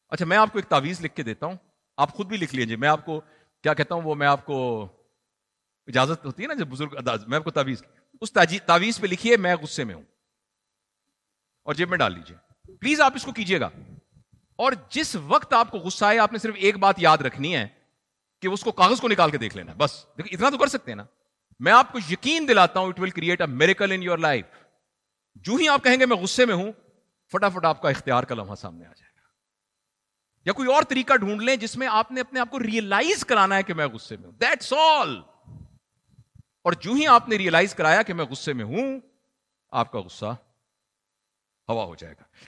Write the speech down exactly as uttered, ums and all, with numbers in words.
अच्छा, मैं आपको एक तावीज लिख के देता हूं, आप खुद भी लिख लीजिए। मैं आपको क्या कहता हूं, वो मैं आपको इजाजत होती है ना जब बुजुर्ग, मैं आपको तावीज, उस तावीज पे लिखिए मैं गुस्से में हूं और जेब में डाल लीजिए। प्लीज आप इसको कीजिएगा। और जिस वक्त आपको गुस्सा आए, आपने सिर्फ एक बात याद रखनी है कि उसको कागज को निकाल के देख लेना, बस। देखिए, इतना तो कर सकते हैं ना। मैं आपको यकीन दिलाता हूं, it will create a miracle in your life. जो ही आप कहेंगे मैं गुस्से में हूं, फटाफट आपका इख्तियार का लम्हा सामने आ जाएगा। या कोई और तरीका ढूंढ लें जिसमें आपने अपने आप को रियलाइज कराना है कि मैं गुस्से में हूं, दैट्स ऑल। और जो ही आपने रियलाइज कराया कि मैं गुस्से में हूं, आपका गुस्सा हवा हो जाएगा।